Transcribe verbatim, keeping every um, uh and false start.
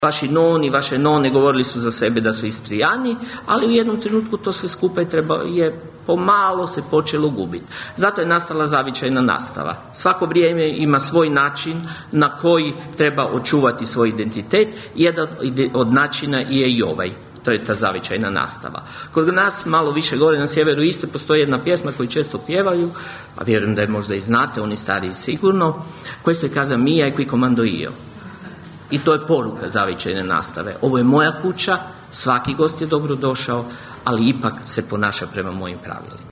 Vaši noni, vaše none govorili su za sebe da su Istrijani, ali u jednom trenutku to sve skupa je, treba, je pomalo se počelo gubiti. Zato je nastala zavičajna nastava. Svako vrijeme ima svoj način na koji treba očuvati svoj identitet. Jedan od načina je i ovaj. To je ta zavičajna nastava. Kod nas, malo više gore na sjeveru Istre, postoji jedna pjesma koju često pjevaju, a vjerujem da je možda i znate, oni stariji sigurno, questo je casa mia e qui comando io. I to je poruka zavičajne nastave. Ovo je moja kuća, svaki gost je dobro došao, ali ipak se ponaša prema mojim pravilima.